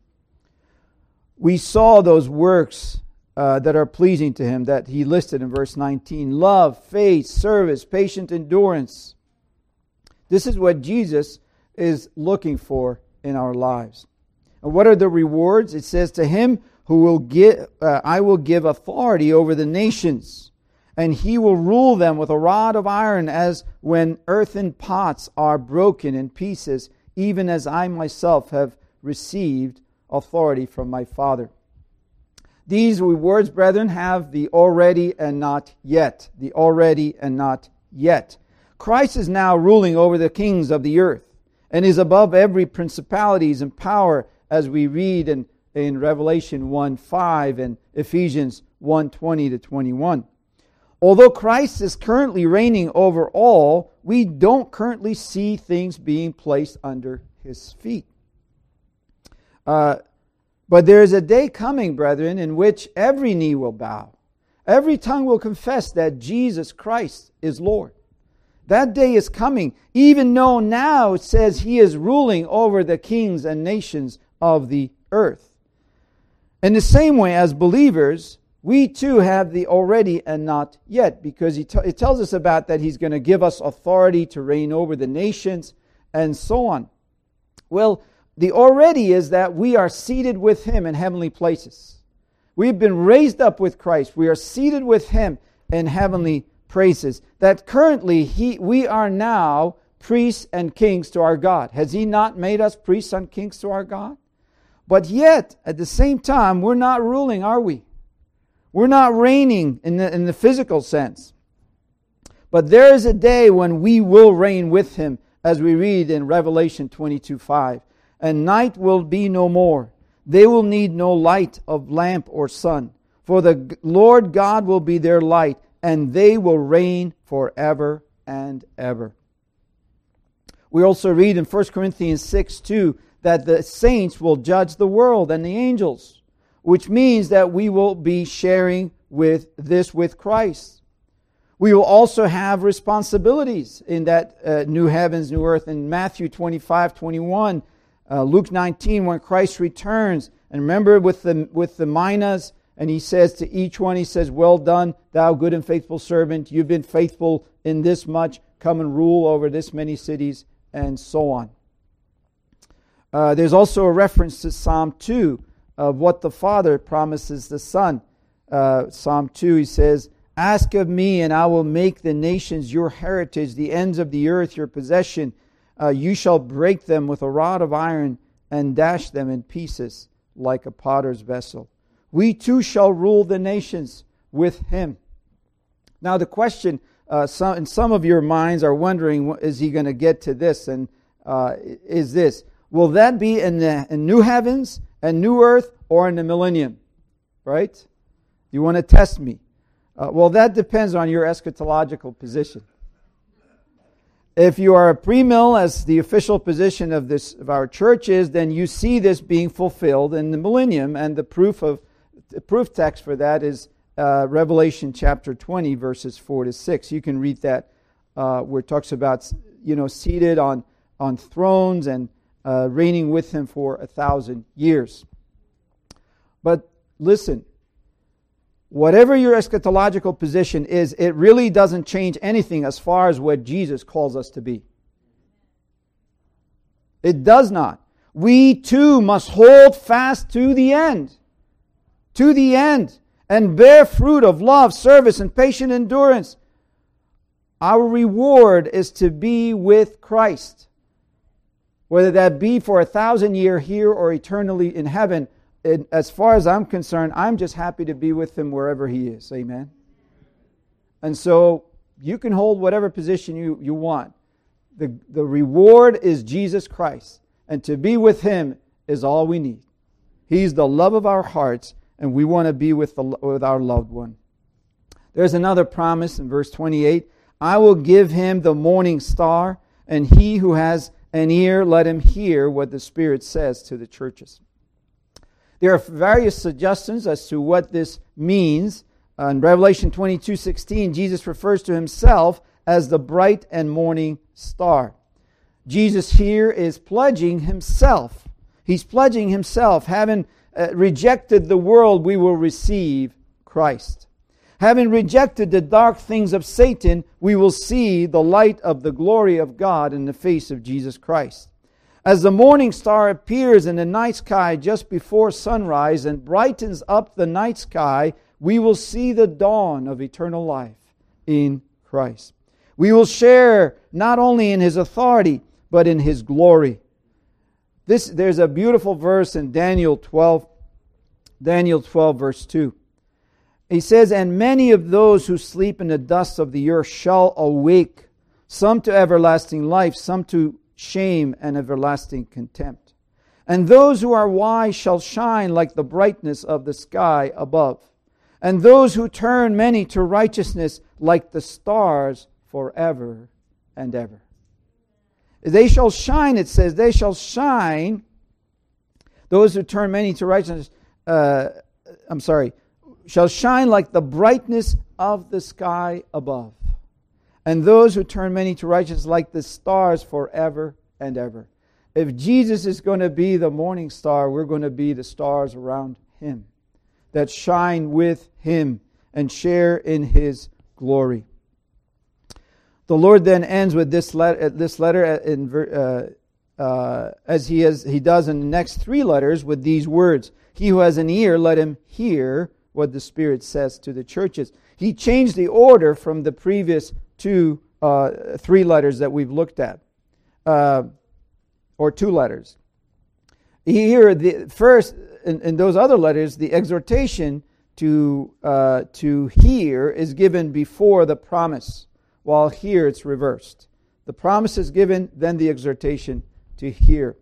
S1: We saw those works that are pleasing to Him that He listed in verse 19. Love, faith, service, patient endurance. This is what Jesus is looking for in our lives. And what are the rewards? It says, to Him who will I will give authority over the nations, and He will rule them with a rod of iron, as when earthen pots are broken in pieces, even as I myself have received authority from my Father. These rewards, brethren, have the already and not yet. The already and not yet. Christ is now ruling over the kings of the earth, and is above every principalities and power, as we read in Revelation 1:5 and Ephesians 1:20-21. Although Christ is currently reigning over all, we don't currently see things being placed under His feet. But there is a day coming, brethren, in which every knee will bow. Every tongue will confess that Jesus Christ is Lord. That day is coming, even though now it says He is ruling over the kings and nations of the earth. In the same way, as believers, we too have the already and not yet, because it tells us about that He's going to give us authority to reign over the nations and so on. Well, the already is that we are seated with Him in heavenly places. We've been raised up with Christ. We are seated with Him in heavenly places. That currently we are now priests and kings to our God. Has He not made us priests and kings to our God? But yet, at the same time, we're not ruling, are we? We're not reigning in the physical sense. But there is a day when we will reign with Him, as we read in Revelation 22:5. And night will be no more. They will need no light of lamp or sun. For the Lord God will be their light, and they will reign forever and ever. We also read in 1 Corinthians 6:2 that the saints will judge the world and the angels, which means that we will be sharing with Christ. We will also have responsibilities in that new heavens, new earth. In Matthew 25:21, Luke 19, when Christ returns, and remember with the minas, and he says to each one, he says, "Well done, thou good and faithful servant. You've been faithful in this much. Come and rule over this many cities," and so on. There's also a reference to Psalm 2 of what the Father promises the Son. Psalm 2, he says, "Ask of me, and I will make the nations your heritage, the ends of the earth your possession. You shall break them with a rod of iron and dash them in pieces like a potter's vessel. We too shall rule the nations with him." Now the question, in some of your minds are wondering, is he going to get to this? And is this, will that be in new heavens and new earth or in the millennium? Right? You want to test me? Well, that depends on your eschatological position. If you are a premill, as the official position of our church is, then you see this being fulfilled in the millennium, and the proof text for that is Revelation chapter 20, verses 4 to 6. You can read that where it talks about seated on thrones and reigning with him for 1,000 years. But listen, whatever your eschatological position is, it really doesn't change anything as far as what Jesus calls us to be. It does not. We too must hold fast to the end. To the end. And bear fruit of love, service, and patient endurance. Our reward is to be with Christ. Whether that be for 1,000 years here or eternally in heaven, as far as I'm concerned, I'm just happy to be with him wherever he is. Amen? And so you can hold whatever position you want. The reward is Jesus Christ. And to be with him is all we need. He's the love of our hearts, and we want to be with our loved one. There's another promise in verse 28. "I will give him the morning star, and he who has an ear, let him hear what the Spirit says to the churches." There are various suggestions as to what this means. In Revelation 22:16, Jesus refers to himself as the bright and morning star. Jesus here is pledging himself. He's pledging himself. Having rejected the world, we will receive Christ. Having rejected the dark things of Satan, we will see the light of the glory of God in the face of Jesus Christ. As the morning star appears in the night sky just before sunrise and brightens up the night sky, we will see the dawn of eternal life in Christ. We will share not only in his authority, but in his glory. There's a beautiful verse in Daniel 12 verse 2. He says, "And many of those who sleep in the dust of the earth shall awake, some to everlasting life, some to shame and everlasting contempt. And those who are wise shall shine like the brightness of the sky above. And those who turn many to righteousness like the stars forever and ever." They shall shine, it says, they shall shine. Those who turn many to righteousness, shall shine like the brightness of the sky above. And those who turn many to righteousness like the stars forever and ever. If Jesus is going to be the morning star, we're going to be the stars around him that shine with him and share in his glory. The Lord then ends with this letter as he does in the next 3 letters with these words. "He who has an ear, let him hear what the Spirit says to the churches." He changed the order from the previous 3 letters that we've looked at, or 2 letters. Here, first in those other letters, the exhortation to hear is given before the promise, while here it's reversed. The promise is given, then the exhortation to hear.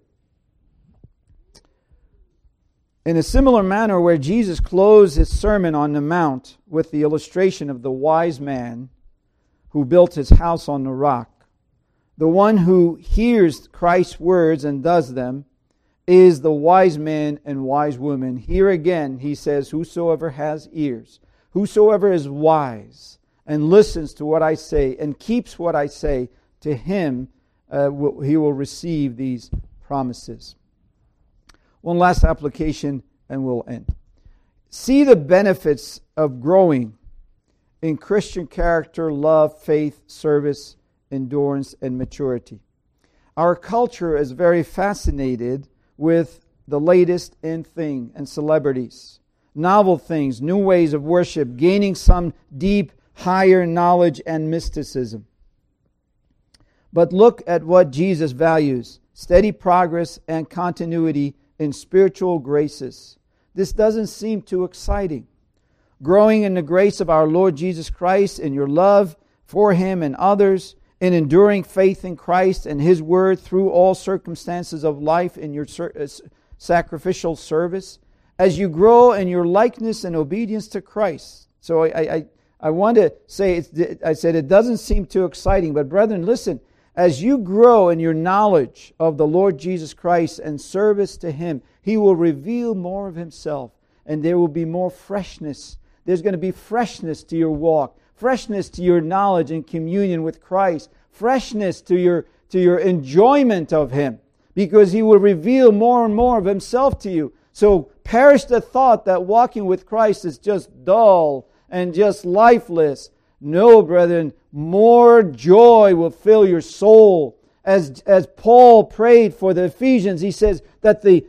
S1: In a similar manner, where Jesus closed his Sermon on the Mount with the illustration of the wise man who built his house on the rock, the one who hears Christ's words and does them, is the wise man and wise woman. Here again, he says, whosoever has ears, whosoever is wise and listens to what I say and keeps what I say, to him he will receive these promises. One last application and we'll end. See the benefits of growing in Christian character, love, faith, service, endurance, and maturity. Our culture is very fascinated with the latest in thing and celebrities, novel things, new ways of worship, gaining some deep, higher knowledge and mysticism. But look at what Jesus values: steady progress and continuity in spiritual graces. This doesn't seem too exciting. Growing in the grace of our Lord Jesus Christ, in your love for Him and others, in enduring faith in Christ and His Word through all circumstances of life, in your sacrificial service, as you grow in your likeness and obedience to Christ. So I want to say, I said it doesn't seem too exciting, but brethren, listen, as you grow in your knowledge of the Lord Jesus Christ and service to Him, He will reveal more of Himself, and there will be more freshness. There's going to be freshness to your walk, freshness to your knowledge and communion with Christ, freshness to your enjoyment of Him, because He will reveal more and more of Himself to you. So perish the thought that walking with Christ is just dull and just lifeless. No, brethren, more joy will fill your soul. As Paul prayed for the Ephesians, he says that the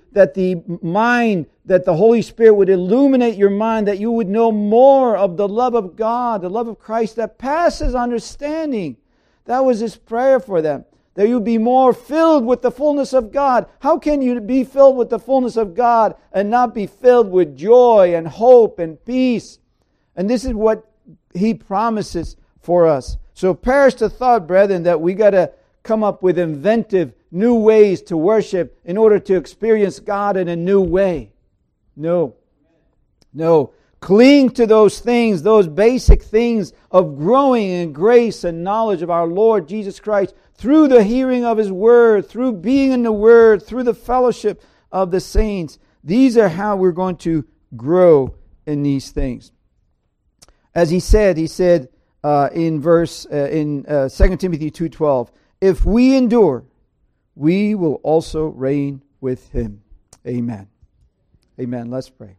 S1: Holy Spirit would illuminate your mind, that you would know more of the love of God, the love of Christ that passes understanding. That was his prayer for them, that you be more filled with the fullness of God. How can you be filled with the fullness of God and not be filled with joy and hope and peace? And this is what He promises for us. So perish the thought, brethren, that we got to come up with inventive new ways to worship in order to experience God in a new way. No. Cling to those things, those basic things of growing in grace and knowledge of our Lord Jesus Christ through the hearing of His Word, through being in the Word, through the fellowship of the saints. These are how we're going to grow in these things. As he said in 2 Timothy 2:12, if we endure, we will also reign with Him. Amen. Amen. Let's pray.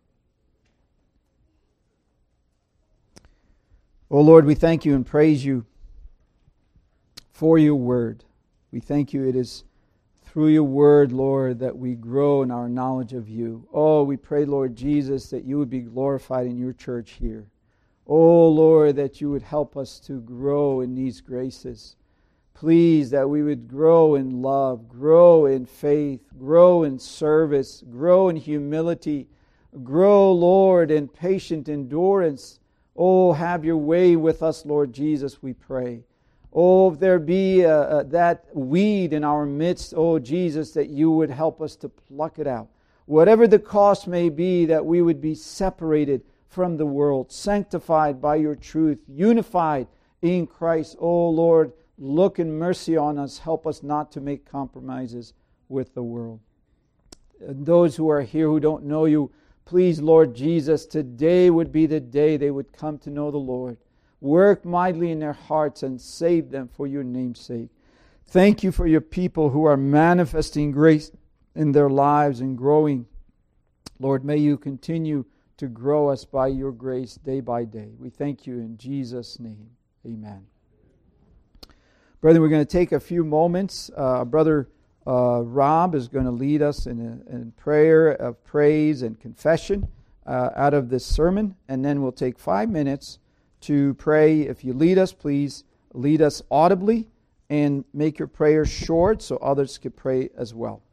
S1: Oh Lord, we thank You and praise You for Your Word. We thank You. It is through Your Word, Lord, that we grow in our knowledge of You. Oh, we pray, Lord Jesus, that You would be glorified in Your church here. Oh Lord, that You would help us to grow in these graces. Please, that we would grow in love, grow in faith, grow in service, grow in humility, grow, Lord, in patient endurance. Oh, have Your way with us, Lord Jesus, we pray. Oh, if there be that weed in our midst, oh Jesus, that You would help us to pluck it out. Whatever the cost may be, that we would be separated from the world, sanctified by Your truth, unified in Christ. Oh Lord, look in mercy on us. Help us not to make compromises with the world. And those who are here who don't know You, please, Lord Jesus, today would be the day they would come to know the Lord. Work mightily in their hearts and save them for Your name's sake. Thank You for Your people who are manifesting grace in their lives and growing. Lord, may You continue to grow us by Your grace day by day. We thank You in Jesus' name. Amen. Brethren, we're going to take a few moments. Brother Rob is going to lead us in prayer of praise and confession out of this sermon, and then we'll take 5 minutes to pray. If you lead us, please lead us audibly and make your prayers short so others can pray as well.